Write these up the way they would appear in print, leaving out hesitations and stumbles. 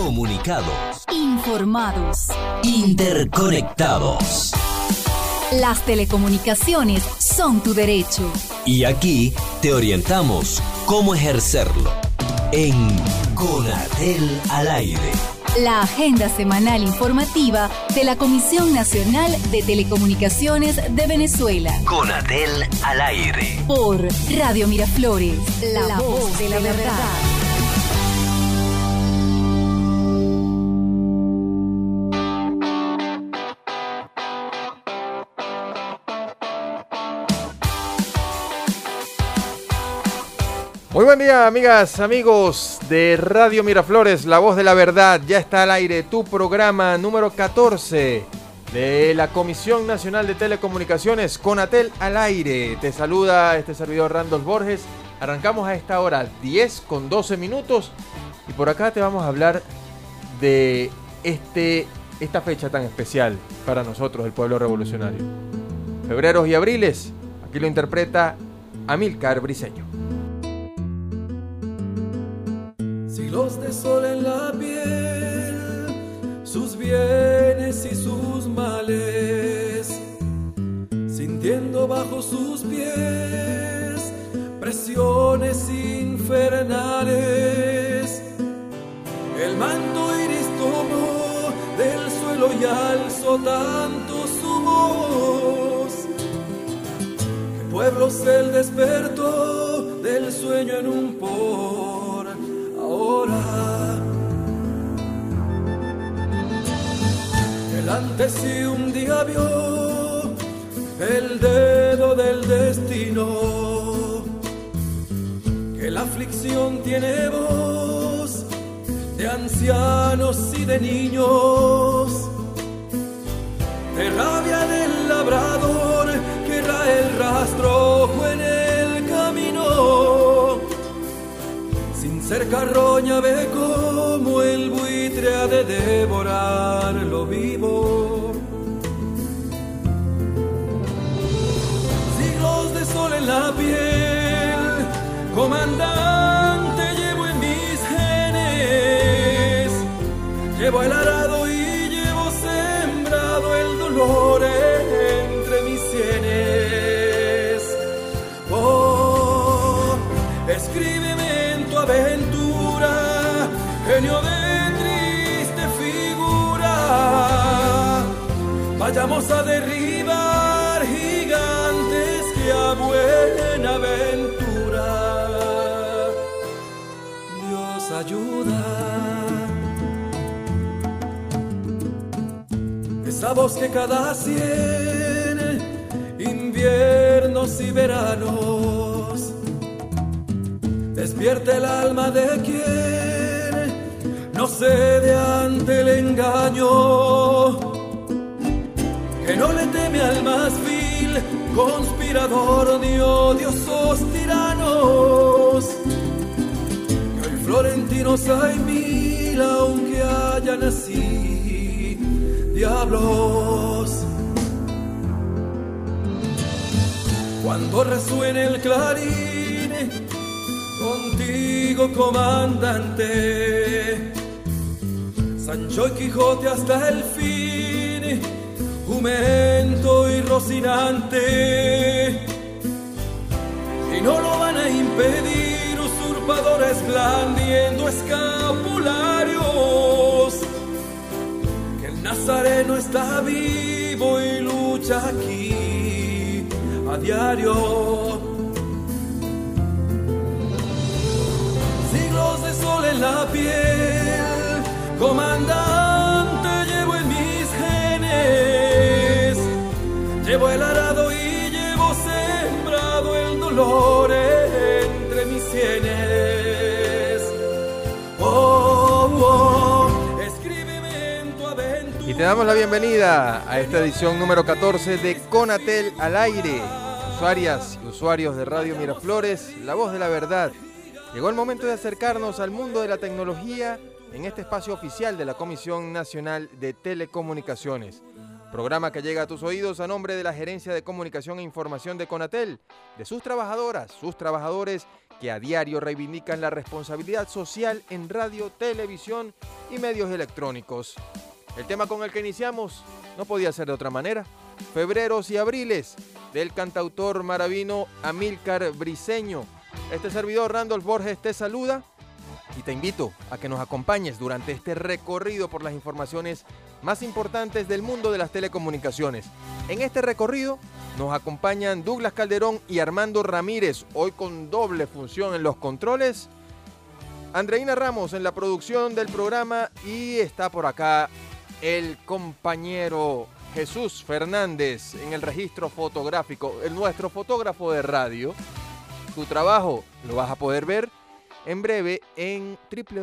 Comunicados. Informados. Interconectados. Las telecomunicaciones son tu derecho. Y aquí te orientamos cómo ejercerlo. En Conatel al aire. La agenda semanal informativa de la Comisión Nacional de Telecomunicaciones de Venezuela. Conatel al aire. Por Radio Miraflores, la voz de la verdad. Muy buen día, amigas, amigos de Radio Miraflores, la voz de la verdad. Ya está al aire tu programa número 14 de la Comisión Nacional de Telecomunicaciones, Conatel al aire. Te saluda este servidor Randolph Borges. Arrancamos a esta hora 10:12 y por acá te vamos a hablar de esta fecha tan especial para nosotros, el pueblo revolucionario. Febreros y abriles, aquí lo interpreta Amílcar Briceño. Siglos de sol en la piel, sus bienes y sus males, sintiendo bajo sus pies presiones infernales. El manto iris tomó del suelo y alzó tanto su voz, que pueblos él despertó del sueño en un por ahora. El antes y un día vio el dedo del destino, que la aflicción tiene voz de ancianos y de niños, de rabia del labrador que rae el rastrojo en el camino. Ser carroña ve como el buitre ha de devorar lo vivo. Siglos de sol en la piel, comandante, llevo en mis genes. Llevo el arado y llevo sembrado el dolor entre mis sienes. Oh, escríbeme aventura, genio de triste figura. Vayamos a derribar gigantes que a buena aventura Dios ayuda. Esa voz que cada 100 inviernos y veranos despierta el alma de quien no cede ante el engaño, que no le teme al más vil conspirador de odiosos tiranos. Que hoy florentinos hay 1000, aunque hayan así diablos. Cuando resuene el clarín, contigo, comandante, Sancho y Quijote hasta el fin, jumento y Rocinante, y no lo van a impedir usurpadores blandiendo escapularios, que el nazareno está vivo y lucha aquí a diario. De sol en la piel, comandante, llevo en mis genes. Llevo el arado y llevo sembrado el dolor entre mis sienes. Escríbeme en tu aventura. Y te damos la bienvenida a esta edición número 14 de Conatel al aire. Usuarias y usuarios de Radio Miraflores, la voz de la verdad. Llegó el momento de acercarnos al mundo de la tecnología en este espacio oficial de la Comisión Nacional de Telecomunicaciones. Programa que llega a tus oídos a nombre de la Gerencia de Comunicación e Información de Conatel, de sus trabajadoras, sus trabajadores que a diario reivindican la responsabilidad social en radio, televisión y medios electrónicos. El tema con el que iniciamos no podía ser de otra manera. Febreros y abriles, del cantautor maravino Amílcar Briceño. Este servidor Randolph Borges te saluda y te invito a que nos acompañes durante este recorrido por las informaciones más importantes del mundo de las telecomunicaciones. En este recorrido nos acompañan Douglas Calderón y Armando Ramírez, hoy con doble función en los controles. Andreina Ramos en la producción del programa y está por acá el compañero Jesús Fernández en el registro fotográfico, nuestro fotógrafo de radio. Tu trabajo lo vas a poder ver en breve en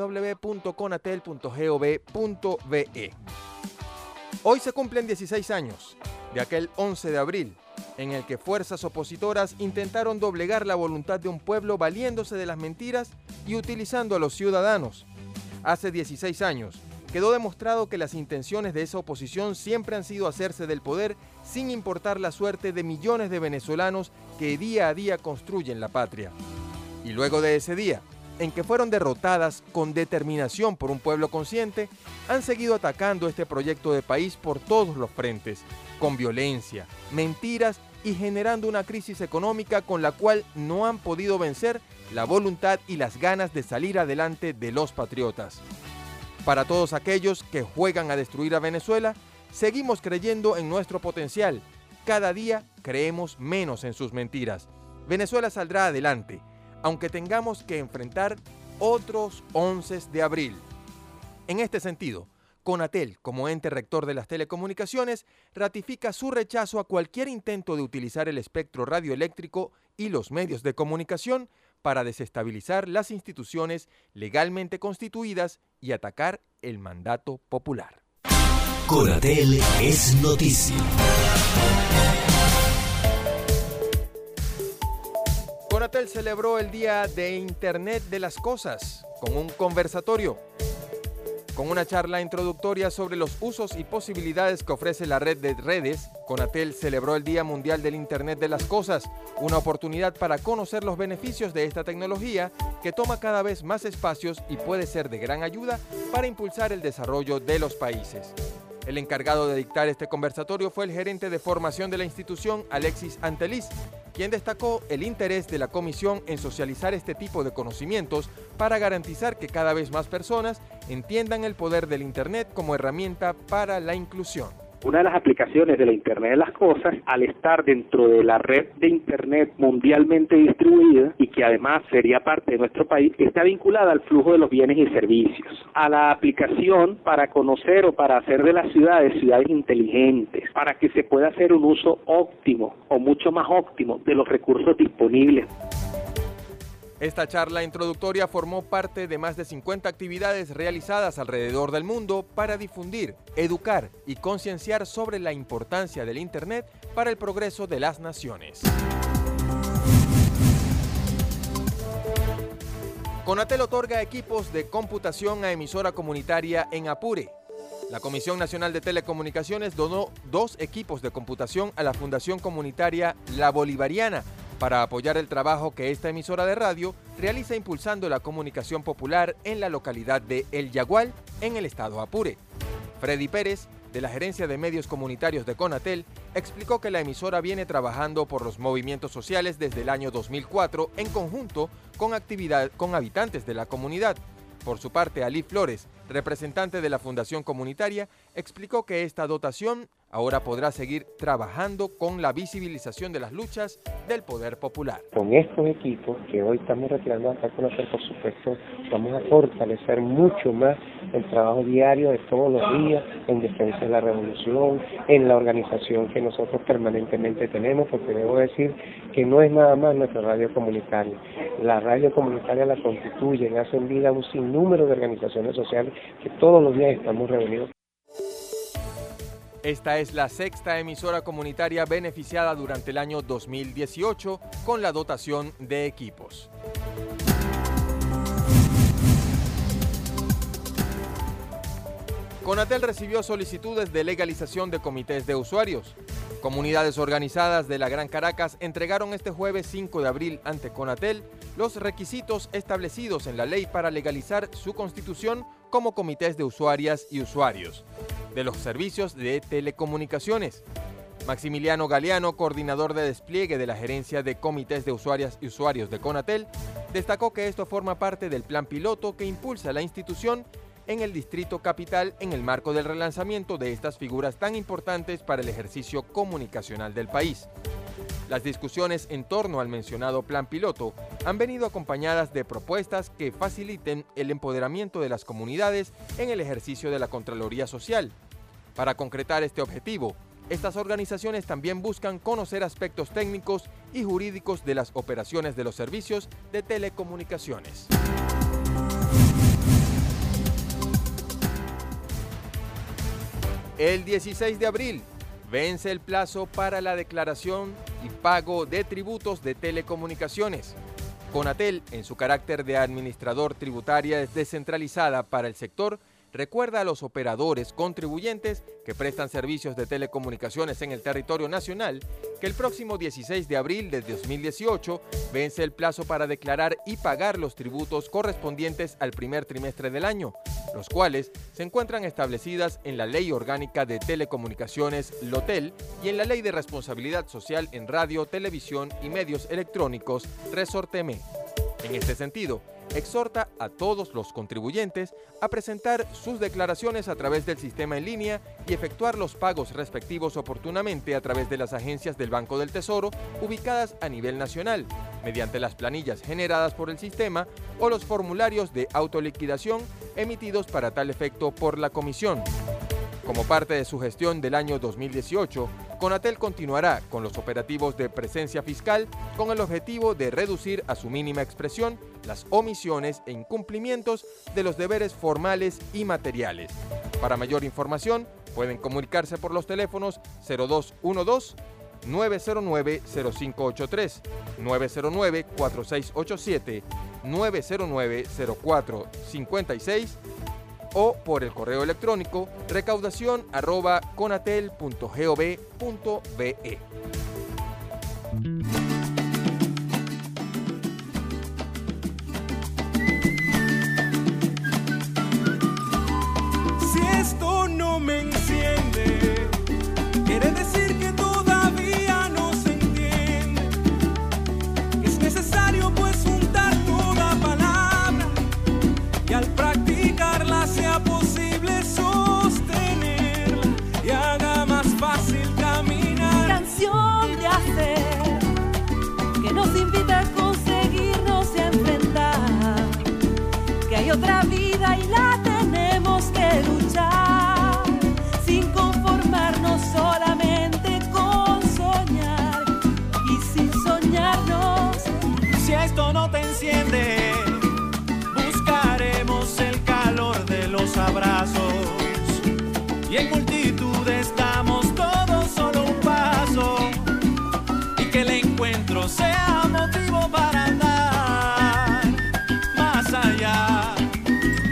www.conatel.gov.be. Hoy se cumplen 16 años de aquel 11 de abril en el que fuerzas opositoras intentaron doblegar la voluntad de un pueblo valiéndose de las mentiras y utilizando a los ciudadanos. Hace 16 años quedó demostrado que las intenciones de esa oposición siempre han sido hacerse del poder sin importar la suerte de millones de venezolanos que día a día construyen la patria. Y luego de ese día, en que fueron derrotadas con determinación por un pueblo consciente, han seguido atacando este proyecto de país por todos los frentes, con violencia, mentiras y generando una crisis económica con la cual no han podido vencer la voluntad y las ganas de salir adelante de los patriotas. Para todos aquellos que juegan a destruir a Venezuela, seguimos creyendo en nuestro potencial. Cada día creemos menos en sus mentiras. Venezuela saldrá adelante, aunque tengamos que enfrentar otros 11 de abril. En este sentido, Conatel, como ente rector de las telecomunicaciones, ratifica su rechazo a cualquier intento de utilizar el espectro radioeléctrico y los medios de comunicación para desestabilizar las instituciones legalmente constituidas y atacar el mandato popular. Conatel es noticia. Conatel celebró el Día de Internet de las Cosas con un conversatorio. Con una charla introductoria sobre los usos y posibilidades que ofrece la red de redes, Conatel celebró el Día Mundial del Internet de las Cosas, una oportunidad para conocer los beneficios de esta tecnología que toma cada vez más espacios y puede ser de gran ayuda para impulsar el desarrollo de los países. El encargado de dictar este conversatorio fue el gerente de formación de la institución, Alexis Anteliz, quien destacó el interés de la comisión en socializar este tipo de conocimientos para garantizar que cada vez más personas entiendan el poder del Internet como herramienta para la inclusión. Una de las aplicaciones de la Internet de las Cosas, al estar dentro de la red de Internet mundialmente distribuida y que además sería parte de nuestro país, está vinculada al flujo de los bienes y servicios, a la aplicación para conocer o para hacer de las ciudades inteligentes, para que se pueda hacer un uso óptimo o mucho más óptimo de los recursos disponibles. Esta charla introductoria formó parte de más de 50 actividades realizadas alrededor del mundo para difundir, educar y concienciar sobre la importancia del Internet para el progreso de las naciones. Conatel otorga equipos de computación a emisora comunitaria en Apure. La Comisión Nacional de Telecomunicaciones donó 2 equipos de computación a la Fundación Comunitaria La Bolivariana para apoyar el trabajo que esta emisora de radio realiza impulsando la comunicación popular en la localidad de El Yagual, en el estado Apure. Freddy Pérez, de la Gerencia de Medios Comunitarios de Conatel, explicó que la emisora viene trabajando por los movimientos sociales desde el año 2004 en conjunto con habitantes de la comunidad. Por su parte, Ali Flores, representante de la Fundación Comunitaria, explicó que esta dotación ahora podrá seguir trabajando con la visibilización de las luchas del poder popular. Con estos equipos que hoy estamos retirando acá con Conatel, por supuesto, vamos a fortalecer mucho más el trabajo diario de todos los días en defensa de la revolución, en la organización que nosotros permanentemente tenemos, porque debo decir que no es nada más nuestra radio comunitaria. La radio comunitaria la constituyen, hacen vida un sinnúmero de organizaciones sociales que todos los días estamos reunidos. Esta es la 6ª emisora comunitaria beneficiada durante el año 2018 con la dotación de equipos. Conatel recibió solicitudes de legalización de comités de usuarios. Comunidades organizadas de la Gran Caracas entregaron este jueves 5 de abril ante Conatel los requisitos establecidos en la ley para legalizar su constitución como comités de usuarias y usuarios de los servicios de telecomunicaciones. Maximiliano Galeano, coordinador de despliegue de la Gerencia de Comités de Usuarias y Usuarios de Conatel, destacó que esto forma parte del plan piloto que impulsa la institución en el Distrito Capital en el marco del relanzamiento de estas figuras tan importantes para el ejercicio comunicacional del país. Las discusiones en torno al mencionado plan piloto han venido acompañadas de propuestas que faciliten el empoderamiento de las comunidades en el ejercicio de la Contraloría Social. Para concretar este objetivo, estas organizaciones también buscan conocer aspectos técnicos y jurídicos de las operaciones de los servicios de telecomunicaciones. El 16 de abril vence el plazo para la declaración y pago de tributos de telecomunicaciones. Conatel, en su carácter de administrador tributaria descentralizada para el sector, recuerda a los operadores contribuyentes que prestan servicios de telecomunicaciones en el territorio nacional que el próximo 16 de abril de 2018 vence el plazo para declarar y pagar los tributos correspondientes al primer trimestre del año, los cuales se encuentran establecidas en la Ley Orgánica de Telecomunicaciones LOTEL y en la Ley de Responsabilidad Social en Radio, Televisión y Medios Electrónicos RESORTEME. En este sentido, exhorta a todos los contribuyentes a presentar sus declaraciones a través del sistema en línea y efectuar los pagos respectivos oportunamente a través de las agencias del Banco del Tesoro ubicadas a nivel nacional, mediante las planillas generadas por el sistema o los formularios de autoliquidación emitidos para tal efecto por la Comisión. Como parte de su gestión del año 2018, Conatel continuará con los operativos de presencia fiscal con el objetivo de reducir a su mínima expresión las omisiones e incumplimientos de los deberes formales y materiales. Para mayor información, pueden comunicarse por los teléfonos 0212-909-0583, 909-4687, 909-0456 o por el correo electrónico recaudación@conatel.gov.be. Si esto no me enciende, quiere decir que todavía no se entiende. Es necesario pues juntar toda palabra y al practicarla sea posible sostenerla y haga más fácil caminar. Canción de hacer que nos invita a conseguirnos y a enfrentar que hay otra vida y la tenemos que luchar sin conformarnos solamente con soñar y sin soñarnos. Si a esto no te enciende, buscaremos el calor de los abrazos y en multitudes damos todos solo un paso y que el encuentro sea motivo para andar más allá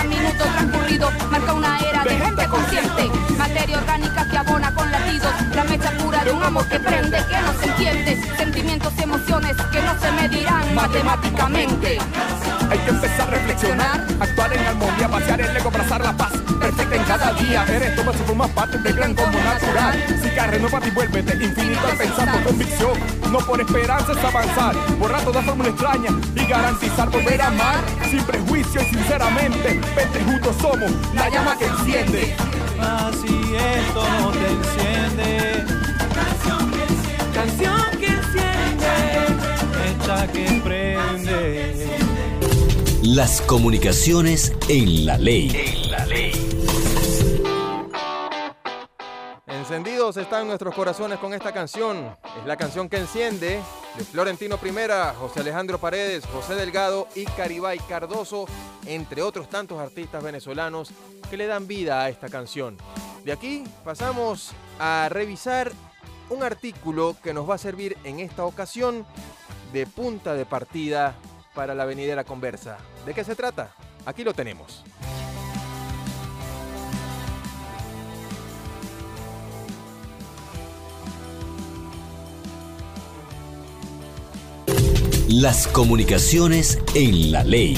minuto transcurrido marca una era de gente consciente. Materia orgánica que abona con latidos, la mecha pura de un amor que prende, que no se entiende. Sentimientos y emociones que no se medirán matemáticamente. Hay que empezar a reflexionar, actuar en armonía, pasear el ego, abrazar la paz perfecta en cada día. Eres todo, si formas parte del gran combo natural. Si carre no para ti, vuélvete infinito al pensar con convicción. No por esperanza es avanzar, borrar toda fórmula extraña y garantizar volver a amar sin prejuicio y sinceramente. Vente, juntos somos la llama que enciende. Así esto no te enciende. Canción que enciende, hecha que prende. Las comunicaciones en la ley. Encendidos están nuestros corazones con esta canción. Es la canción que enciende, de Florentino Primera, José Alejandro Paredes, José Delgado y Caribay Cardoso, entre otros tantos artistas venezolanos que le dan vida a esta canción. De aquí pasamos a revisar un artículo que nos va a servir en esta ocasión de punta de partida para la venidera conversa. ¿De qué se trata? Aquí lo tenemos. Las comunicaciones en la ley.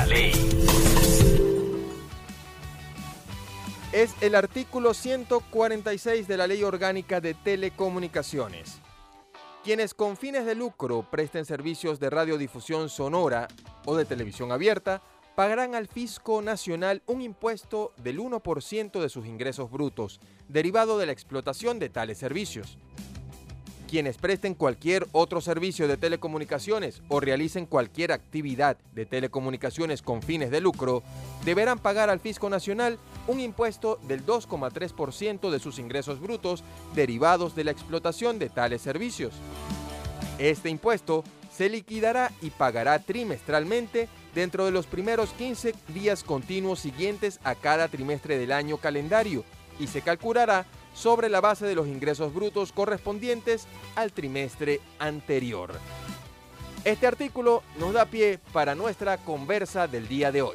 Es el artículo 146 de la Ley Orgánica de Telecomunicaciones. Quienes con fines de lucro presten servicios de radiodifusión sonora o de televisión abierta pagarán al Fisco Nacional un impuesto del 1% de sus ingresos brutos, derivado de la explotación de tales servicios. Quienes presten cualquier otro servicio de telecomunicaciones o realicen cualquier actividad de telecomunicaciones con fines de lucro, deberán pagar al Fisco Nacional un impuesto del 2,3% de sus ingresos brutos derivados de la explotación de tales servicios. Este impuesto se liquidará y pagará trimestralmente dentro de los primeros 15 días continuos siguientes a cada trimestre del año calendario y se calculará sobre la base de los ingresos brutos correspondientes al trimestre anterior. Este artículo nos da pie para nuestra conversa del día de hoy.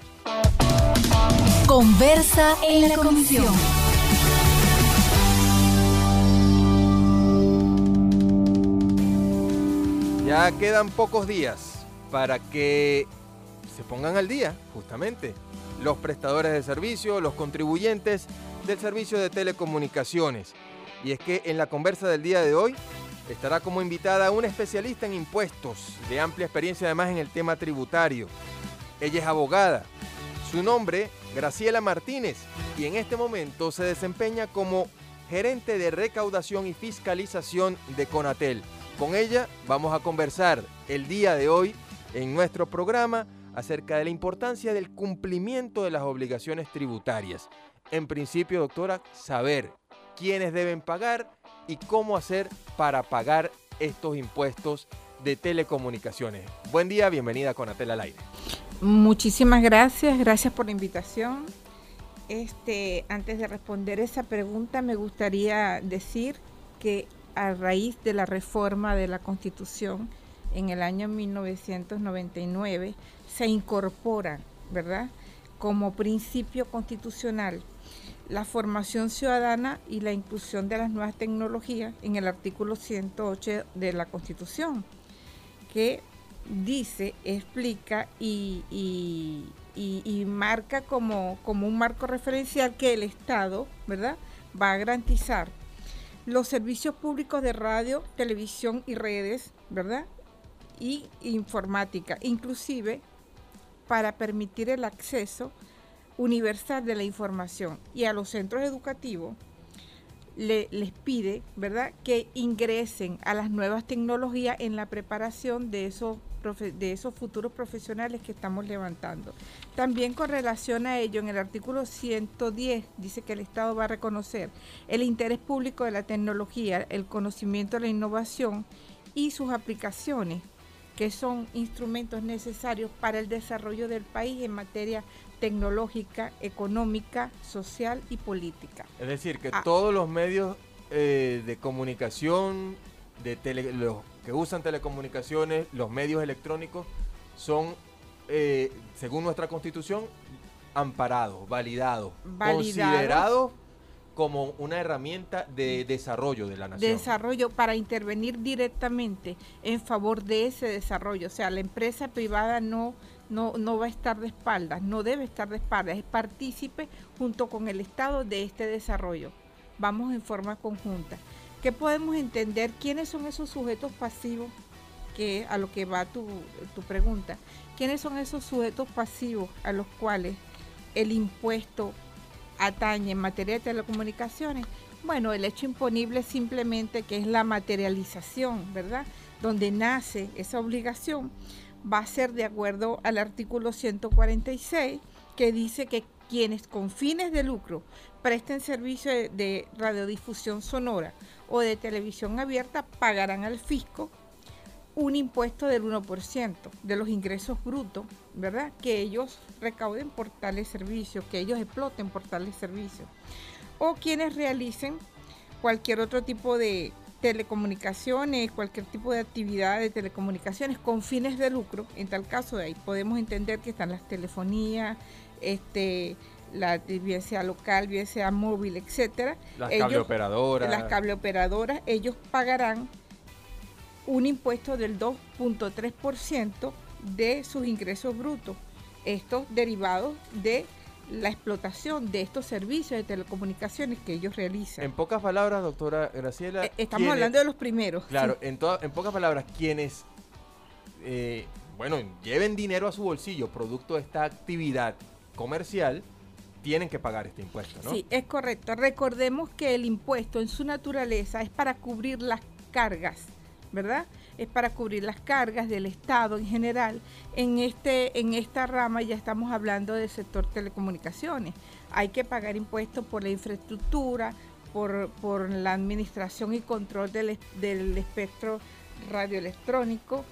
Conversa en la comisión. Ya quedan pocos días para que se pongan al día, justamente, los prestadores de servicio, los contribuyentes del servicio de telecomunicaciones. Y es que en la conversa del día de hoy estará como invitada una especialista en impuestos, de amplia experiencia además en el tema tributario. Ella es abogada. Su nombre, Graciela Martínez, y en este momento se desempeña como gerente de recaudación y fiscalización de Conatel. Con ella vamos a conversar el día de hoy en nuestro programa acerca de la importancia del cumplimiento de las obligaciones tributarias. En principio, doctora, saber quiénes deben pagar y cómo hacer para pagar estos impuestos de telecomunicaciones. Buen día, bienvenida a Conatel al aire. Muchísimas gracias por la invitación. Antes de responder esa pregunta, me gustaría decir que a raíz de la reforma de la Constitución en el año 1999 se incorpora, ¿verdad?, como principio constitucional la formación ciudadana y la inclusión de las nuevas tecnologías en el artículo 108 de la Constitución, que dice, explica y marca como un marco referencial que el Estado, ¿verdad?, va a garantizar los servicios públicos de radio, televisión y redes, ¿verdad?, y informática, inclusive para permitir el acceso universal de la información. Y a los centros educativos les pide, ¿verdad?, que ingresen a las nuevas tecnologías en la preparación de esos futuros profesionales que estamos levantando. También con relación a ello, en el artículo 110 dice que el Estado va a reconocer el interés público de la tecnología, el conocimiento de la innovación y sus aplicaciones, que son instrumentos necesarios para el desarrollo del país en materia tecnológica, económica, social y política. Es decir, que todos los medios de comunicación, los que usan telecomunicaciones, los medios electrónicos, son, según nuestra Constitución, amparados, validados, considerados como una herramienta de desarrollo de la nación. Desarrollo para intervenir directamente en favor de ese desarrollo. O sea, la empresa privada no va a estar de espaldas, no debe estar de espaldas, es partícipe junto con el Estado de este desarrollo. Vamos en forma conjunta. ¿Qué podemos entender? ¿Quiénes son esos sujetos pasivos? Que a lo que va tu pregunta. ¿Quiénes son esos sujetos pasivos a los cuales el impuesto atañe en materia de telecomunicaciones? Bueno, el hecho imponible simplemente, que es la materialización, ¿verdad? Donde nace esa obligación, va a ser de acuerdo al artículo 146, que dice que quienes con fines de lucro presten servicio de radiodifusión sonora o de televisión abierta pagarán al fisco un impuesto del 1% de los ingresos brutos, ¿verdad? Que ellos recauden por tales servicios, que ellos exploten por tales servicios. O quienes realicen cualquier otro tipo de telecomunicaciones, cualquier tipo de actividad de telecomunicaciones con fines de lucro. En tal caso, de ahí podemos entender que están las telefonías, bien sea local, bien sea móvil, etcétera. Las cableoperadoras, ellos pagarán un impuesto del 2.3% de sus ingresos brutos, estos derivados de la explotación de estos servicios de telecomunicaciones que ellos realizan. En pocas palabras, doctora Graciela, estamos hablando de los primeros. Claro, sí. En pocas palabras, quienes lleven dinero a su bolsillo producto de esta actividad comercial, tienen que pagar este impuesto, ¿no? Sí, es correcto. Recordemos que el impuesto en su naturaleza es para cubrir las cargas, ¿verdad? Es para cubrir las cargas del Estado en general. En esta rama ya estamos hablando del sector telecomunicaciones. Hay que pagar impuestos por la infraestructura, por la administración y control del espectro radioelectrónico,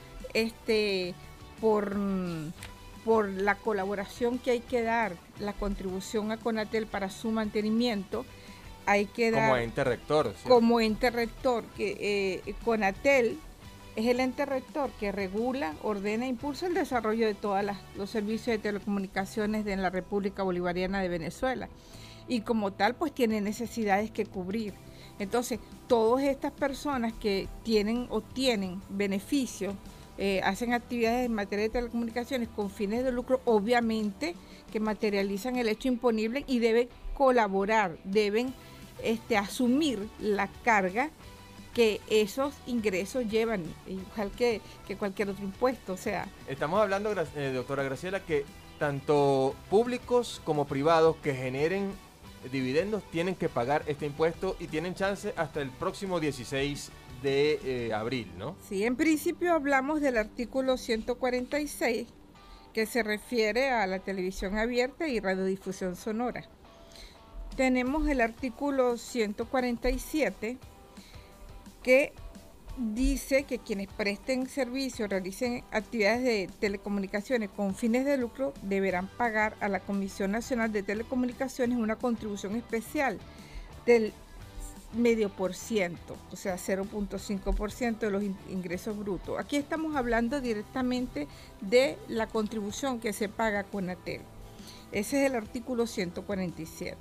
por la colaboración que hay que dar, la contribución a Conatel para su mantenimiento. Hay que dar como ente rector, ¿sí? Como ente rector, que Conatel es el ente rector que regula, ordena e impulsa el desarrollo de todos los servicios de telecomunicaciones en la República Bolivariana de Venezuela, y como tal pues tiene necesidades que cubrir. Entonces todas estas personas que obtienen beneficios, hacen actividades en materia de telecomunicaciones con fines de lucro, obviamente que materializan el hecho imponible y deben colaborar, deben asumir la carga que esos ingresos llevan, igual que cualquier otro impuesto. O sea, estamos hablando, doctora Graciela, que tanto públicos como privados que generen dividendos tienen que pagar este impuesto y tienen chance hasta el próximo 16 de abril, ¿no? Sí, en principio hablamos del artículo 146, que se refiere a la televisión abierta y radiodifusión sonora. Tenemos el artículo 147, que dice que quienes presten servicio o realicen actividades de telecomunicaciones con fines de lucro deberán pagar a la Comisión Nacional de Telecomunicaciones una contribución especial del 0.5%, o sea 0.5% de los ingresos brutos. Aquí estamos hablando directamente de la contribución que se paga a Conatel. Ese es el artículo 147.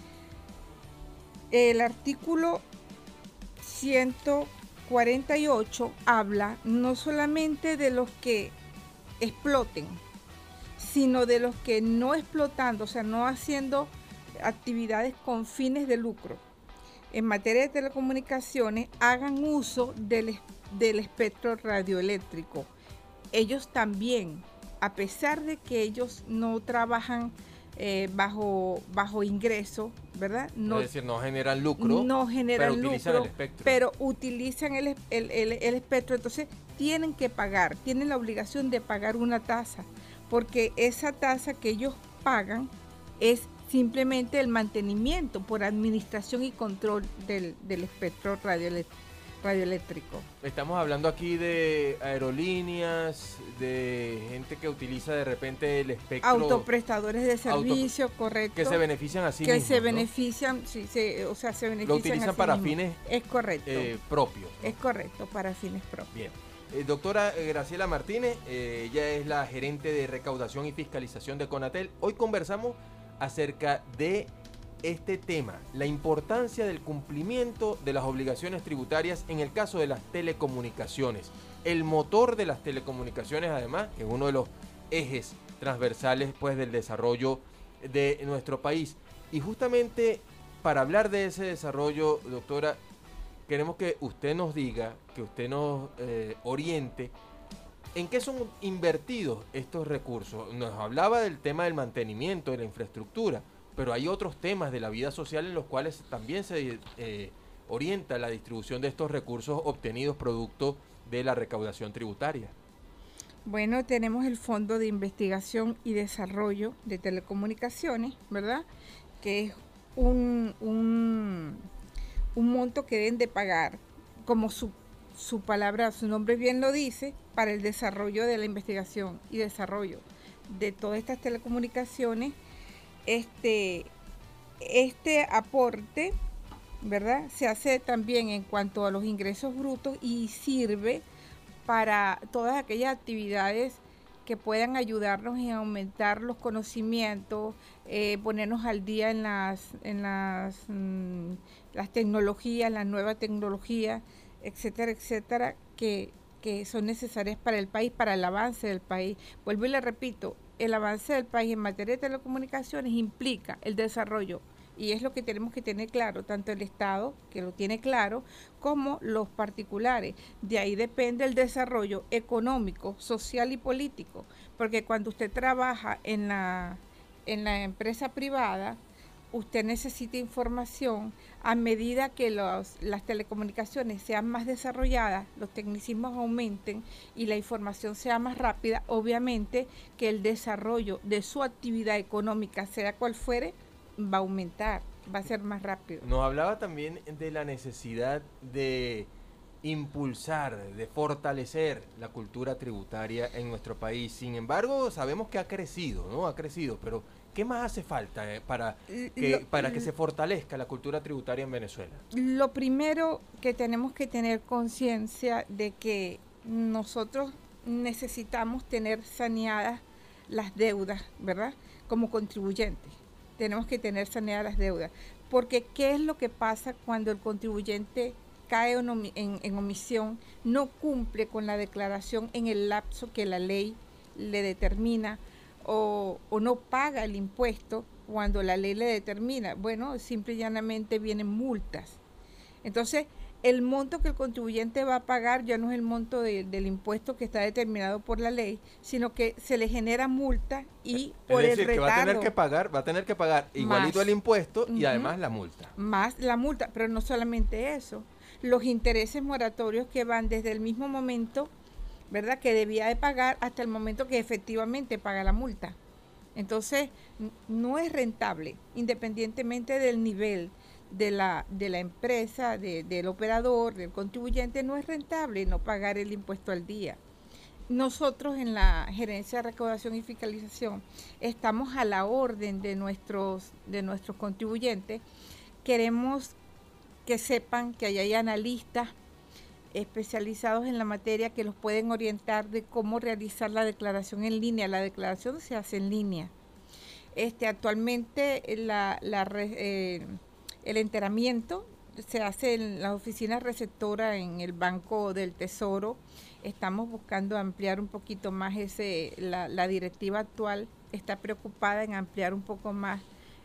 El artículo 148 habla no solamente de los que exploten, sino de los que no explotando, o sea, no haciendo actividades con fines de lucro en materia de telecomunicaciones, hagan uso del espectro radioeléctrico. Ellos también, a pesar de que ellos no trabajan bajo ingreso, ¿verdad? No, es decir, no generan lucro, pero utilizan el espectro. Entonces tienen que pagar, tienen la obligación de pagar una tasa, porque esa tasa que ellos pagan es simplemente el mantenimiento por administración y control del espectro radioeléctrico. Estamos hablando aquí de aerolíneas, de gente que utiliza de repente el espectro. Autoprestadores de servicio, correcto. Que se benefician a sí mismos. Que se benefician, ¿no? Sí, se benefician. Lo utilizan a sí para mismos. fines es correcto. Propios, ¿no? Es correcto, para fines propios. Bien. Doctora Graciela Martínez, ella es la gerente de recaudación y fiscalización de Conatel. Hoy conversamos acerca de este tema, la importancia del cumplimiento de las obligaciones tributarias en el caso de las telecomunicaciones. El motor de las telecomunicaciones, además, que es uno de los ejes transversales pues del desarrollo de nuestro país. Y justamente para hablar de ese desarrollo, doctora, queremos que usted nos diga, que usted nos oriente en qué son invertidos estos recursos. Nos hablaba del tema del mantenimiento de la infraestructura, pero hay otros temas de la vida social en los cuales también se orienta la distribución de estos recursos obtenidos producto de la recaudación tributaria. Bueno, tenemos el Fondo de Investigación y Desarrollo de Telecomunicaciones, ¿verdad? Que es un monto que deben de pagar, como su palabra, su nombre bien lo dice, para el desarrollo de la investigación y desarrollo de todas estas telecomunicaciones. Este aporte, ¿verdad?, se hace también en cuanto a los ingresos brutos y sirve para todas aquellas actividades que puedan ayudarnos en aumentar los conocimientos, ponernos al día en las tecnologías, la nueva tecnología, etcétera, etcétera, que son necesarias para el país, para el avance del país. Vuelvo y le repito, el avance del país en materia de telecomunicaciones implica el desarrollo, y es lo que tenemos que tener claro, tanto el Estado, que lo tiene claro, como los particulares. De ahí depende el desarrollo económico, social y político, porque cuando usted trabaja en la empresa privada, usted necesita información. A medida que las telecomunicaciones sean más desarrolladas, los tecnicismos aumenten y la información sea más rápida, obviamente que el desarrollo de su actividad económica, sea cual fuere, va a aumentar, va a ser más rápido. Nos hablaba también de la necesidad de impulsar, de fortalecer la cultura tributaria en nuestro país. Sin embargo, sabemos que ha crecido, ¿no? Ha crecido, pero ¿qué más hace falta para que se fortalezca la cultura tributaria en Venezuela? Lo primero que tenemos que tener conciencia de que nosotros necesitamos tener saneadas las deudas, ¿verdad?, como contribuyentes. Tenemos que tener saneadas las deudas, porque ¿qué es lo que pasa cuando el contribuyente cae en omisión, no cumple con la declaración en el lapso que la ley le determina, o no paga el impuesto cuando la ley le determina? Bueno, simple y llanamente vienen multas. Entonces, el monto que el contribuyente va a pagar ya no es el monto del impuesto que está determinado por la ley, sino que se le genera multa y por el retardo. Que va a tener que pagar igualito el impuesto y además la multa. Más la multa, pero no solamente eso, los intereses moratorios que van desde el mismo momento, ¿verdad?, que debía de pagar hasta el momento que efectivamente paga la multa. Entonces, no es rentable, independientemente del nivel de la empresa, del operador, del contribuyente, no es rentable no pagar el impuesto al día. Nosotros en la Gerencia de Recaudación y Fiscalización estamos a la orden de nuestros contribuyentes. Queremos que sepan que hay analistas especializados en la materia que los pueden orientar de cómo realizar la declaración en línea. La declaración se hace en línea. Actualmente el enteramiento se hace en las oficinas receptoras en el Banco del Tesoro. Estamos buscando ampliar un poquito más la directiva actual está preocupada en ampliar un poco más,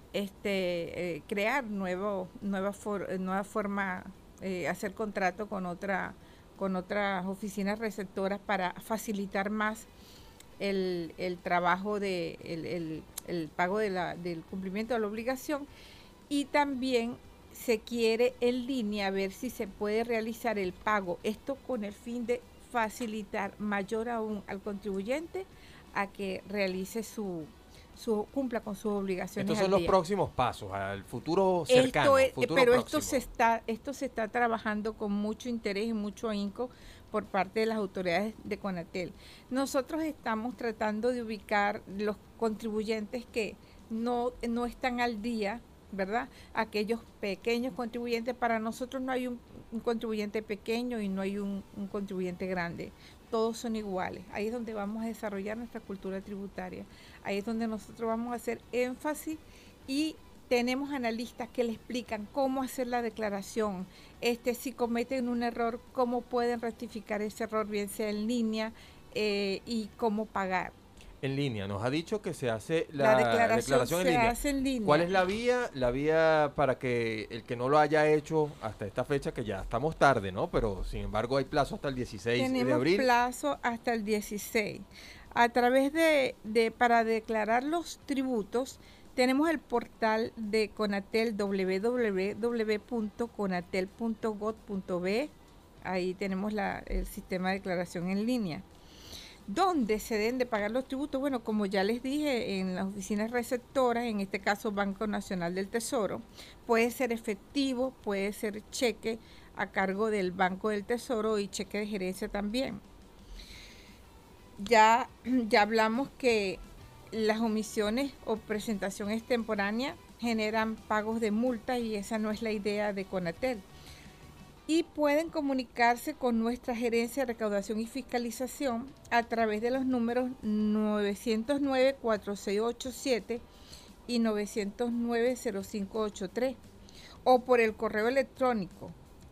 crear nueva forma, hacer contrato con otras oficinas receptoras para facilitar más el trabajo el pago del cumplimiento de la obligación. Y también se quiere en línea ver si se puede realizar el pago, esto con el fin de facilitar mayor aún al contribuyente a que realice cumpla con sus obligaciones. Estos son los próximos pasos al futuro cercano. Esto se está trabajando con mucho interés y mucho ahínco por parte de las autoridades de Conatel. Nosotros estamos tratando de ubicar los contribuyentes que no están al día, ¿verdad? Aquellos pequeños contribuyentes. Para nosotros no hay un contribuyente pequeño y no hay un contribuyente grande. Todos son iguales. Ahí es donde vamos a desarrollar nuestra cultura tributaria. Ahí es donde nosotros vamos a hacer énfasis y tenemos analistas que le explican cómo hacer la declaración. Si cometen un error, cómo pueden rectificar ese error, bien sea en línea y cómo pagar. En línea, nos ha dicho que se hace la declaración en línea. Hace en línea. ¿Cuál es la vía? La vía para que el que no lo haya hecho hasta esta fecha, que ya estamos tarde, ¿no? Pero sin embargo hay plazo hasta el 16 de abril. Tenemos plazo hasta el 16. A través para declarar los tributos, tenemos el portal de Conatel, www.conatel.gov.be. Ahí tenemos el sistema de declaración en línea. ¿Dónde se deben de pagar los tributos? Bueno, como ya les dije, en las oficinas receptoras, en este caso Banco Nacional del Tesoro, puede ser efectivo, puede ser cheque a cargo del Banco del Tesoro y cheque de gerencia también. Ya hablamos que las omisiones o presentación extemporánea generan pagos de multa y esa no es la idea de Conatel. Y pueden comunicarse con nuestra gerencia de recaudación y fiscalización a través de los números 909-4687 y 909-0583 o por el correo electrónico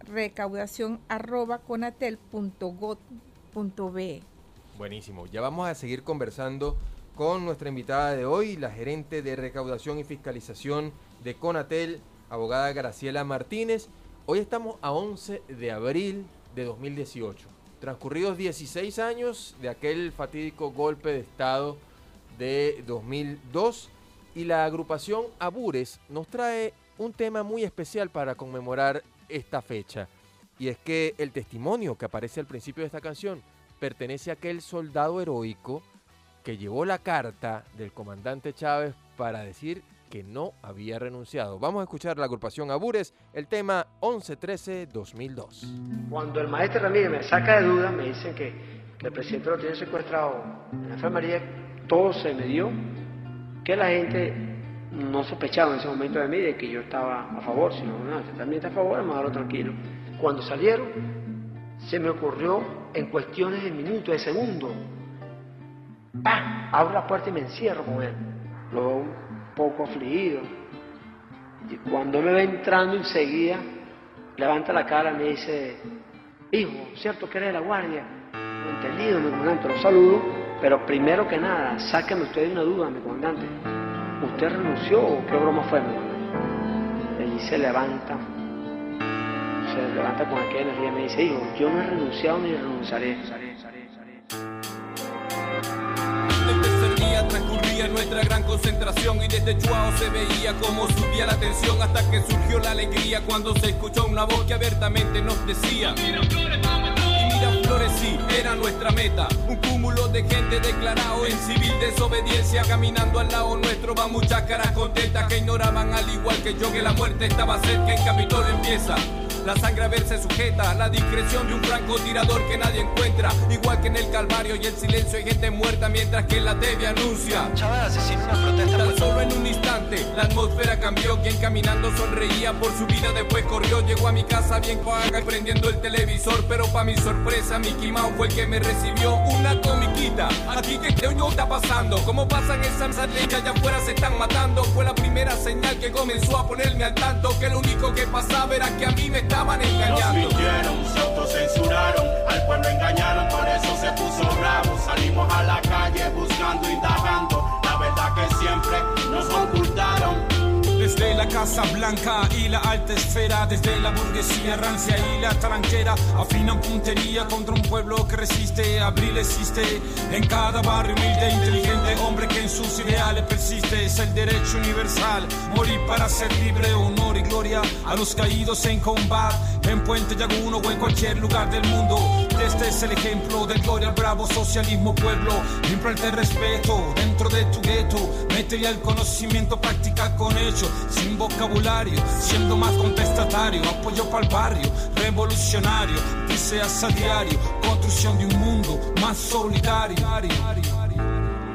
recaudación@conatel.gov.be. Buenísimo, ya vamos a seguir conversando con nuestra invitada de hoy, la gerente de recaudación y fiscalización de Conatel, abogada Graciela Martínez. Hoy estamos a 11 de abril de 2018, transcurridos 16 años de aquel fatídico golpe de Estado de 2002 y la agrupación Abures nos trae un tema muy especial para conmemorar esta fecha y es que el testimonio que aparece al principio de esta canción pertenece a aquel soldado heroico que llevó la carta del comandante Chávez para decir que no había renunciado. Vamos a escuchar la agrupación Abures, el tema 11-13-2002. Cuando el maestro Ramírez me saca de duda, me dicen que el presidente lo tiene secuestrado en la enfermería, todo se me dio, que la gente no sospechaba en ese momento de mí de que yo estaba a favor, sino, no, usted también está a favor, vamos a dejarlo tranquilo. Cuando salieron, se me ocurrió en cuestiones de minutos, de segundos, ¡pam!, abro la puerta y me encierro con él. Lo veo un poco afligido. Y cuando me ve entrando enseguida, levanta la cara y me dice: hijo, ¿cierto que eres de la guardia? No, entendido, mi comandante, lo saludo, pero primero que nada, sáqueme usted de una duda, mi comandante. ¿Usted renunció o qué broma fue, mi comandante? Y allí se levanta con aquella energía y me dice: hijo, yo no he renunciado ni renunciaré. Transcurría nuestra gran concentración y desde Chuao se veía cómo subía la tensión hasta que surgió la alegría cuando se escuchó una voz que abiertamente nos decía: Miraflores sí, era nuestra meta. Un cúmulo de gente declarado en civil desobediencia. Caminando al lado nuestro va muchas caras contentas que ignoraban al igual que yo que la muerte estaba cerca. En Capitolio empieza la sangre a verse sujeta, la discreción de un francotirador que nadie encuentra. Igual que en el Calvario y el silencio hay gente muerta mientras que la TV anuncia: Chávez asesinó una protesta. Tan solo en un instante la atmósfera cambió. Quien caminando sonreía por su vida después corrió. Llegó a mi casa bien coaga prendiendo el televisor, pero pa' mi sorpresa Mickey Mouse fue el que me recibió. Una comiquita, aquí que coño está pasando, cómo pasan esas leyes allá afuera se están matando. Fue la primera señal que comenzó a ponerme al tanto que lo único que pasaba era que a mí me estaban engañando. Nos mintieron, se autocensuraron, al pueblo engañaron, por eso se puso bravo. Salimos a la calle buscando, indagando, la verdad que siempre nos ocultaron. Desde la Casa Blanca y la alta esfera, desde la burguesía rancia y la tranquera, afinan puntería contra un pueblo que resiste. Abril existe en cada barrio humilde, inteligente, hombre que en sus ideales persiste. Es el derecho universal, morir para ser libre, honor y gloria a los caídos en combate, en Puente Llaguno o en cualquier lugar del mundo. Este es el ejemplo del gloria al bravo socialismo pueblo. Implante respeto dentro de tu gueto, métele al conocimiento, practica con hechos, sin vocabulario, siendo más contestatario. Apoyo para el barrio, revolucionario, que seas a diario, construcción de un mundo más solidario.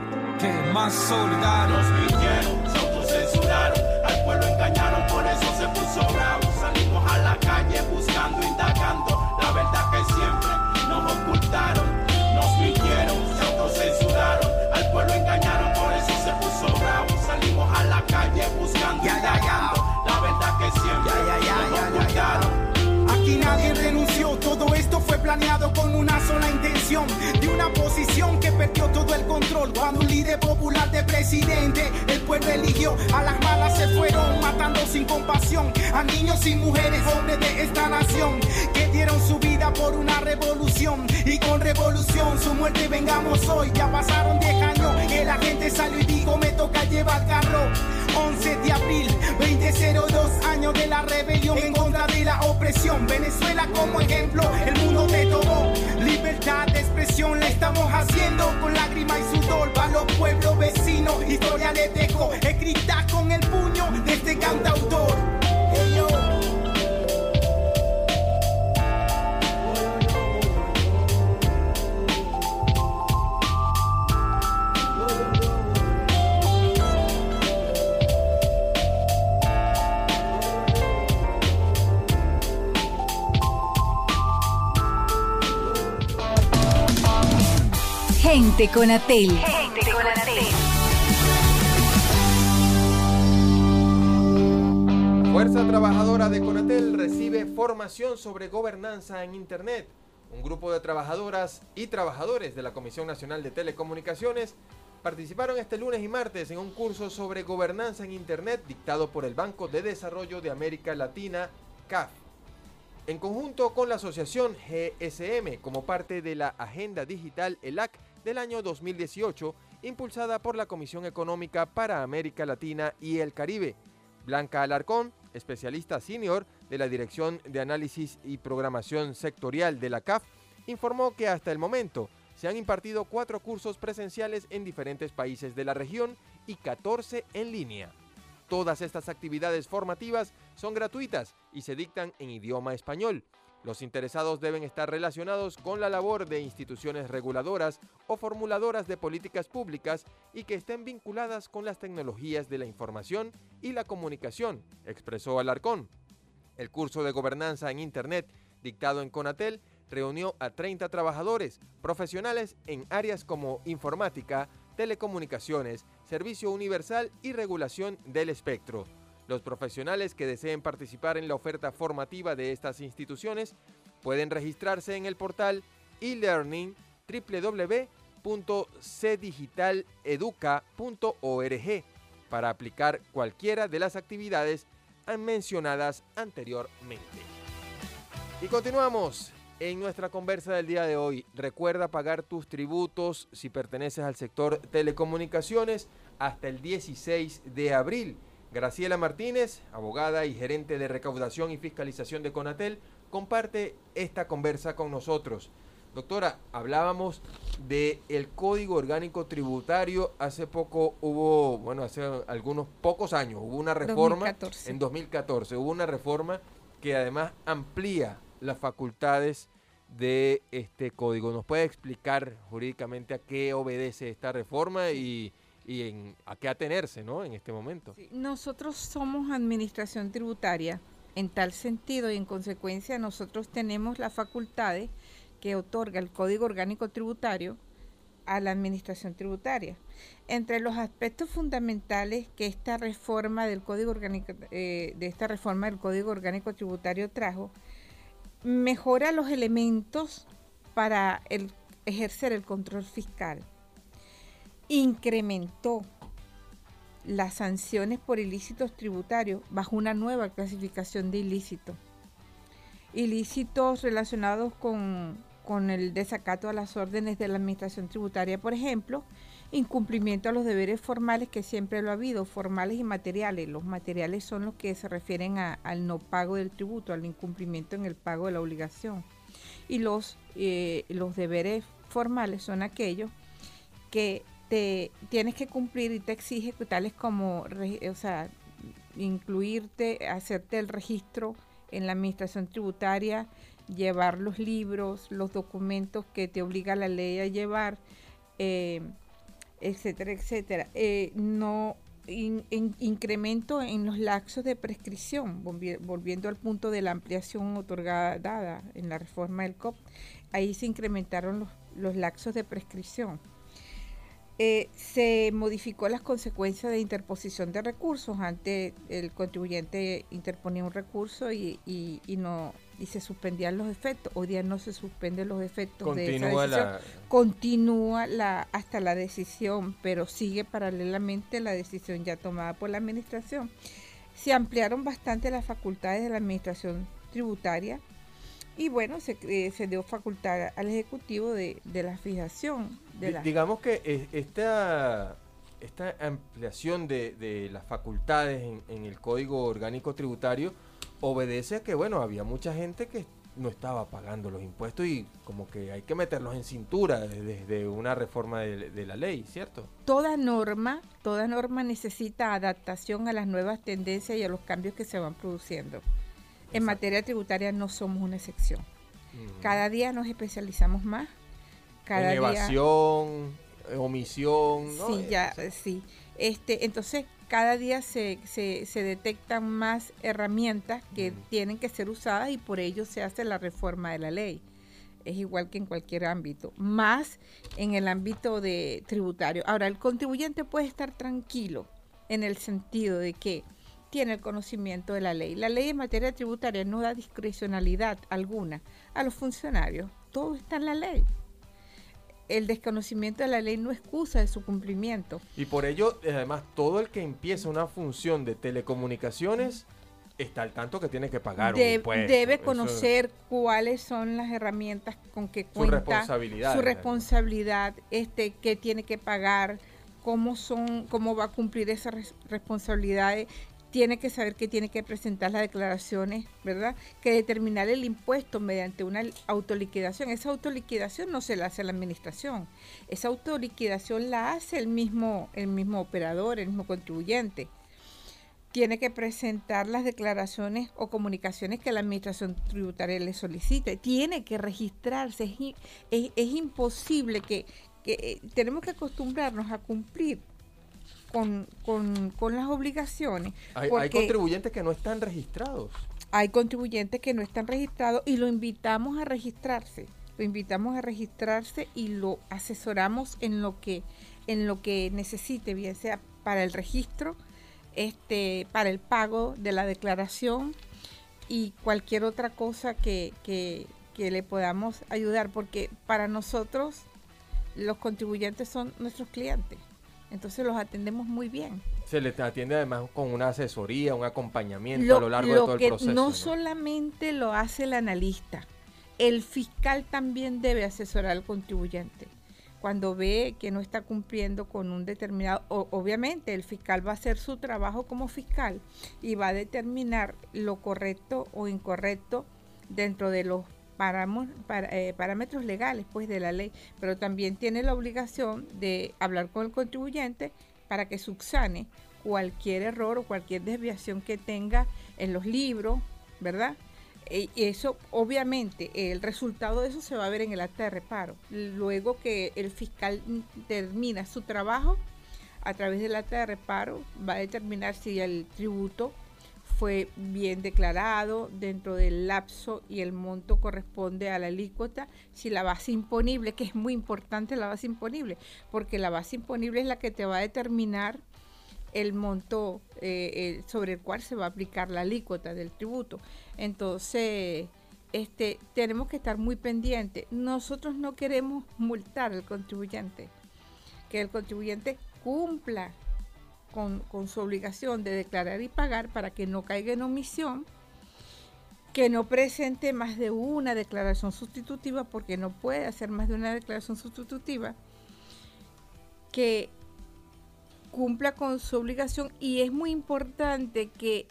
Que más solidario. Nos mintieron, se autocensuraron, al pueblo engañaron, por eso se puso bravo. Salimos a la calle buscando, indagando. La verdad que siempre nos ocultaron, nos mintieron, se autocensuraron, al pueblo engañaron, por eso se puso bravo. Salimos a la calle buscando, indagando. La verdad que siempre nos ocultaron. Aquí nadie renunció, todo esto fue planeado con una sola intención, de una posición que perdió todo el control. Cuando un líder popular de presidente, el pueblo eligió, a las malas se fueron matando sin compasión a niños y mujeres, hombres de esta nación, que dieron su vida por una revolución, y con revolución su muerte vengamos hoy. Ya pasaron 10 años, que la gente salió y dijo me toca llevar carro. 11 de abril, 2002, año de la rebelión en contra de la opresión. Venezuela como ejemplo, el mundo te tomó. Libertad de expresión la estamos haciendo con lágrimas y sudor para los pueblos vecinos. Historia les dejo escrita con el puño de este cantautor. Hey, yo. Gente Conatel. Gente Conatel. Fuerza Trabajadora de Conatel recibe formación sobre gobernanza en Internet. Un grupo de trabajadoras y trabajadores de la Comisión Nacional de Telecomunicaciones participaron este lunes y martes en un curso sobre gobernanza en Internet dictado por el Banco de Desarrollo de América Latina, CAF, en conjunto con la asociación GSM, como parte de la Agenda Digital ELAC del año 2018, impulsada por la Comisión Económica para América Latina y el Caribe. Blanca Alarcón, especialista senior de la Dirección de Análisis y Programación Sectorial de la CAF, informó que hasta el momento se han impartido 4 cursos presenciales en diferentes países de la región y 14 en línea. Todas estas actividades formativas son gratuitas y se dictan en idioma español. Los interesados deben estar relacionados con la labor de instituciones reguladoras o formuladoras de políticas públicas y que estén vinculadas con las tecnologías de la información y la comunicación, expresó Alarcón. El curso de gobernanza en Internet, dictado en Conatel, reunió a 30 trabajadores profesionales en áreas como informática, telecomunicaciones, servicio universal y regulación del espectro. Los profesionales que deseen participar en la oferta formativa de estas instituciones pueden registrarse en el portal e-learning www.cdigitaleduca.org para aplicar cualquiera de las actividades mencionadas anteriormente. Y continuamos en nuestra conversa del día de hoy. Recuerda pagar tus tributos si perteneces al sector telecomunicaciones hasta el 16 de abril. Graciela Martínez, abogada y gerente de recaudación y fiscalización de Conatel, comparte esta conversa con nosotros. Doctora, hablábamos del Código Orgánico Tributario. Hace poco hace algunos pocos años, hubo una reforma 2014. En 2014. Hubo una reforma que además amplía las facultades de este código. ¿Nos puede explicar jurídicamente a qué obedece esta reforma y a qué atenerse, ¿no?, en este momento? Sí, nosotros somos administración tributaria en tal sentido y en consecuencia nosotros tenemos las facultades que otorga el Código Orgánico Tributario a la administración tributaria. Entre los aspectos fundamentales que esta reforma del Código Orgánico Tributario trajo, mejora los elementos para ejercer el control fiscal. Incrementó las sanciones por ilícitos tributarios bajo una nueva clasificación de ilícitos. Ilícitos relacionados con el desacato a las órdenes de la administración tributaria, por ejemplo, incumplimiento a los deberes formales, que siempre lo ha habido, formales y materiales. Los materiales son los que se refieren al no pago del tributo, al incumplimiento en el pago de la obligación. Y los deberes formales son aquellos que tienes que cumplir y te exige, tales como incluirte, hacerte el registro en la administración tributaria, llevar los libros, los documentos que te obliga la ley a llevar, etcétera, etcétera. No incremento en los lapsos de prescripción, volviendo al punto de la ampliación otorgada dada en la reforma del COP, ahí se incrementaron los lapsos de prescripción. Se modificó las consecuencias de interposición de recursos. Antes el contribuyente interponía un recurso y se suspendían los efectos. Hoy día no se suspenden los efectos de esa decisión. Continúa hasta la decisión, pero sigue paralelamente la decisión ya tomada por la administración. Se ampliaron bastante las facultades de la administración tributaria y bueno, se dio facultad al Ejecutivo de la fijación. Digamos que esta ampliación de las facultades en el Código Orgánico Tributario obedece a que, bueno, había mucha gente que no estaba pagando los impuestos y como que hay que meterlos en cintura desde una reforma de la ley, ¿cierto? Toda norma necesita adaptación a las nuevas tendencias y a los cambios que se van produciendo. Exacto. En materia tributaria no somos una excepción. Cada día nos especializamos más. En evasión, omisión, ¿no? Sí. Entonces, cada día se detectan más herramientas que tienen que ser usadas y por ello se hace la reforma de la ley. Es igual que en cualquier ámbito, más en el ámbito de tributario. Ahora, el contribuyente puede estar tranquilo en el sentido de que tiene el conocimiento de la ley. La ley en materia tributaria no da discrecionalidad alguna a los funcionarios. Todo está en la ley. El desconocimiento de la ley no excusa de su cumplimiento. Y por ello, además, todo el que empieza una función de telecomunicaciones está al tanto que tiene que pagar un impuesto. Debe conocer cuáles son las herramientas con que cuenta, su responsabilidad, qué tiene que pagar, cómo va a cumplir esas responsabilidades. Tiene que saber que tiene que presentar las declaraciones, ¿verdad? Que determinar el impuesto mediante una autoliquidación. Esa autoliquidación no se la hace la administración. Esa autoliquidación la hace el mismo operador, el mismo contribuyente. Tiene que presentar las declaraciones o comunicaciones que la administración tributaria le solicite. Tiene que registrarse. Es imposible que tenemos que acostumbrarnos a cumplir con las obligaciones. Hay contribuyentes que no están registrados. Hay contribuyentes que no están registrados y lo invitamos a registrarse. Y lo asesoramos en lo que necesite, bien sea para el registro, para el pago de la declaración y cualquier otra cosa que le podamos ayudar, porque para nosotros los contribuyentes son nuestros clientes. Entonces los atendemos muy bien. Se les atiende además con una asesoría, un acompañamiento a lo largo de todo el proceso. No solamente lo hace el analista, el fiscal también debe asesorar al contribuyente. Cuando ve que no está cumpliendo con un determinado, obviamente el fiscal va a hacer su trabajo como fiscal y va a determinar lo correcto o incorrecto dentro de los parámetros legales pues de la ley, pero también tiene la obligación de hablar con el contribuyente para que subsane cualquier error o cualquier desviación que tenga en los libros, ¿verdad? Y eso, obviamente, el resultado de eso se va a ver en el acta de reparo. Luego que el fiscal termina su trabajo, a través del acta de reparo va a determinar si el tributo fue bien declarado dentro del lapso y el monto corresponde a la alícuota, si la base imponible, que es muy importante la base imponible, porque la base imponible es la que te va a determinar el monto sobre el cual se va a aplicar la alícuota del tributo. Entonces, tenemos que estar muy pendientes. Nosotros no queremos multar al contribuyente, que el contribuyente cumpla con su obligación de declarar y pagar para que no caiga en omisión, que no presente más de una declaración sustitutiva, porque no puede hacer más de una declaración sustitutiva, que cumpla con su obligación. Y es muy importante que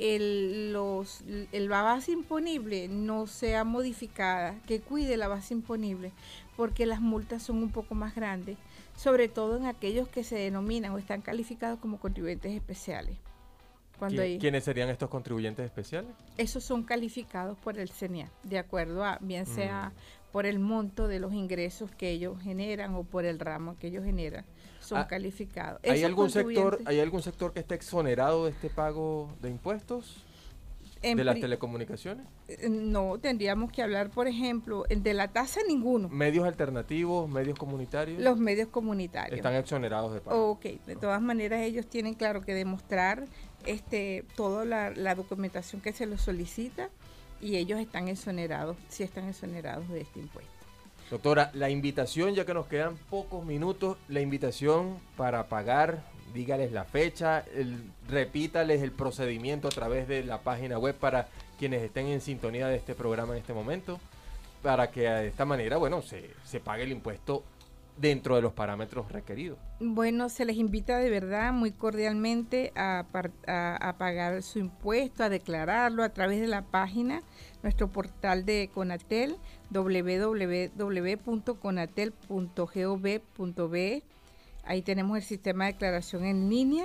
la base imponible no sea modificada, que cuide la base imponible, porque las multas son un poco más grandes, sobre todo en aquellos que se denominan o están calificados como contribuyentes especiales. ¿Quiénes serían estos contribuyentes especiales? Esos son calificados por el CENIA, de acuerdo a, bien sea por el monto de los ingresos que ellos generan o por el ramo que ellos generan, son calificados. ¿Hay algún sector que esté exonerado de este pago de impuestos? ¿De las telecomunicaciones? No, tendríamos que hablar, por ejemplo, de la tasa ninguno. ¿Medios alternativos, medios comunitarios? Los medios comunitarios. Están exonerados de pago. Ok, de todas maneras ellos tienen, claro, que demostrar toda la documentación que se les solicita y ellos están exonerados, sí están exonerados de este impuesto. Doctora, la invitación, ya que nos quedan pocos minutos, la invitación para pagar, dígales la fecha, repítales el procedimiento a través de la página web para quienes estén en sintonía de este programa en este momento, para que de esta manera, bueno, se pague el impuesto dentro de los parámetros requeridos. Bueno, se les invita de verdad muy cordialmente a pagar su impuesto, a declararlo a través de la página, nuestro portal de Conatel, www.conatel.gov.be. Ahí tenemos el sistema de declaración en línea.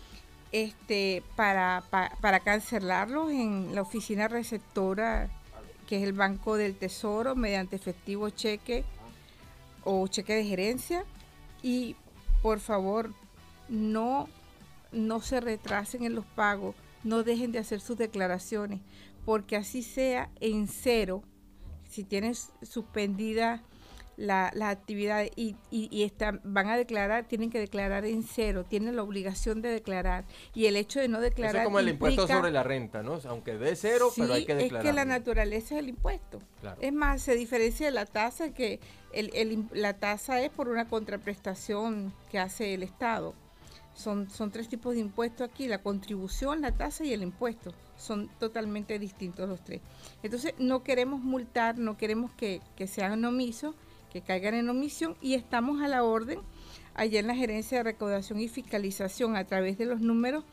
Para cancelarlos en la oficina receptora, que es el Banco del Tesoro, mediante efectivo, cheque o cheque de gerencia. Y por favor, no se retrasen en los pagos, no dejen de hacer sus declaraciones, porque así sea en cero, si tienes suspendida las actividades y van a declarar, tienen que declarar en cero, tienen la obligación de declarar, y el hecho de no declarar eso es como el impuesto sobre la renta, ¿no? Aunque de cero, sí, pero hay que declarar. Es que la naturaleza es el impuesto. Claro. Es más, se diferencia de la tasa, que la tasa es por una contraprestación que hace el Estado. Son tres tipos de impuestos aquí: la contribución, la tasa y el impuesto. Son totalmente distintos los tres. Entonces no queremos multar, no queremos que sean omisos, que caigan en omisión, y estamos a la orden allá en la Gerencia de Recaudación y Fiscalización a través de los números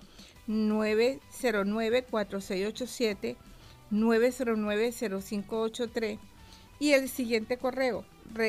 909-4687, 909-0583 y el siguiente correo,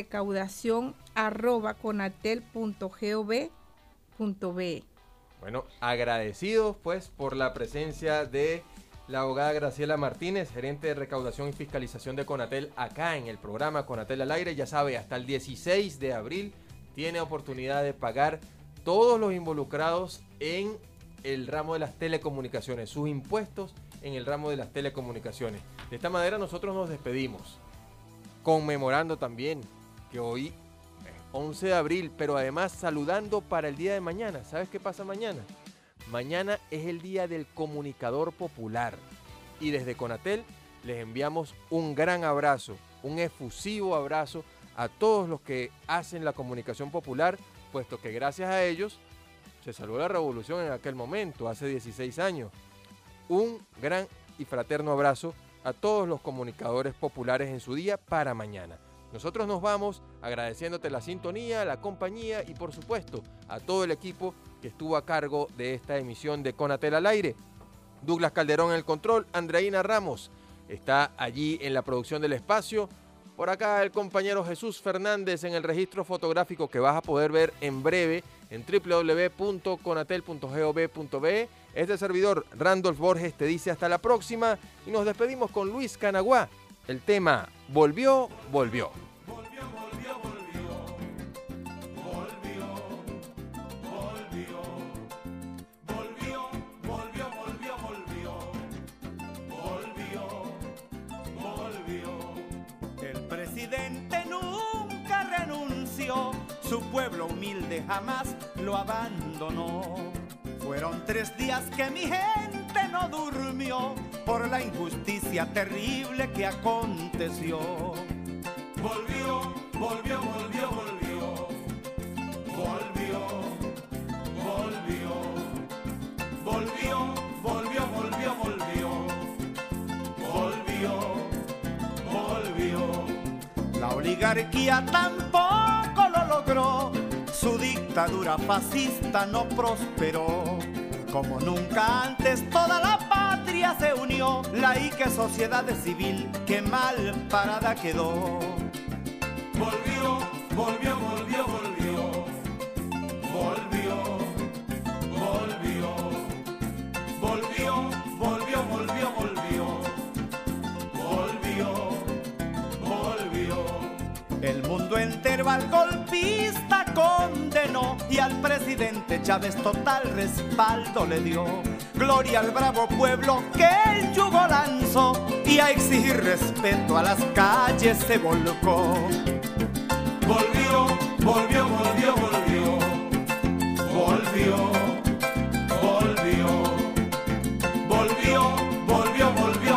recaudación@conatel.gov.be. Bueno, agradecidos pues por la presencia de la abogada Graciela Martínez, gerente de recaudación y fiscalización de Conatel, acá en el programa Conatel al Aire. Ya sabe, hasta el 16 de abril tiene oportunidad de pagar todos los involucrados en el ramo de las telecomunicaciones, sus impuestos en el ramo de las telecomunicaciones. De esta manera nosotros nos despedimos, conmemorando también que hoy es 11 de abril, pero además saludando para el día de mañana. ¿Sabes qué pasa mañana? Mañana es el Día del Comunicador Popular y desde Conatel les enviamos un gran abrazo, un efusivo abrazo a todos los que hacen la comunicación popular, puesto que gracias a ellos se salvó la revolución en aquel momento, hace 16 años. Un gran y fraterno abrazo a todos los comunicadores populares en su día para mañana. Nosotros nos vamos agradeciéndote la sintonía, la compañía y por supuesto a todo el equipo que estuvo a cargo de esta emisión de Conatel al Aire. Douglas Calderón en el control, Andreina Ramos está allí en la producción del espacio. Por acá el compañero Jesús Fernández en el registro fotográfico que vas a poder ver en breve en www.conatel.gov.be. Este servidor, Randolph Borges, te dice hasta la próxima y nos despedimos con Luis Canaguá. El tema Volvió, Volvió. El presidente nunca renunció, su pueblo humilde jamás lo abandonó. Fueron 3 días que mi gente no durmió por la injusticia terrible que aconteció. Volvió, volvió, volvió, volvió. Volvió, volvió. Volvió, volvió, volvió, volvió. Volvió, volvió. La oligarquía tampoco lo logró. Su dictadura fascista no prosperó. Como nunca antes toda la patria se unió, laica sociedad civil que mal parada quedó. Volvió, volvió, volvió, volvió. Volvió, volvió. Volvió, El mundo entero al golpista condenó y al presidente Chávez total respaldo le dio. Gloria al bravo pueblo que el yugo lanzó y a exigir respeto a las calles se volcó. Volvió, volvió, volvió, volvió, volvió, volvió, volvió, volvió, volvió,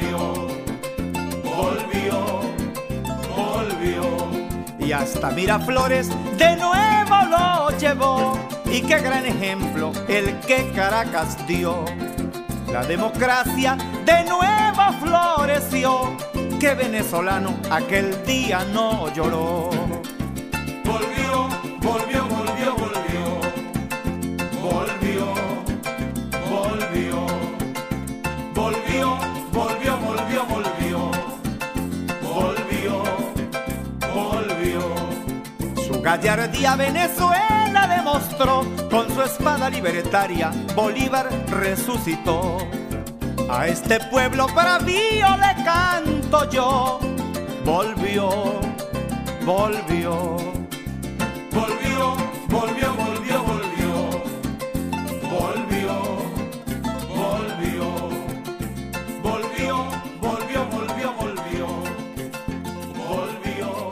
volvió, volvió, volvió. Y hasta Miraflores de nuevo lo llevó. Y qué gran ejemplo el que Caracas dio. La democracia de nuevo floreció. Que venezolano aquel día no lloró. Volvió, volvió, volvió, volvió, volvió, volvió, volvió, volvió, volvió, volvió, volvió, volvió. Su gallardía Venezuela demostró. Con su espada libertaria Bolívar resucitó. A este pueblo bravío le canto yo. Volvió, volvió. Volvió, volvió, volvió, volvió, volvió, volvió, volvió, volvió, volvió, volvió, volvió.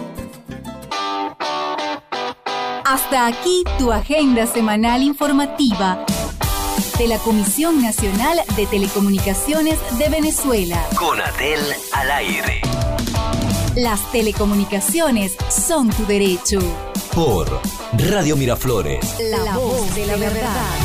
Hasta aquí tu agenda semanal informativa de la Comisión Nacional de Telecomunicaciones de Venezuela. Conatel al aire. Las telecomunicaciones son tu derecho. Por Radio Miraflores. La voz de la verdad.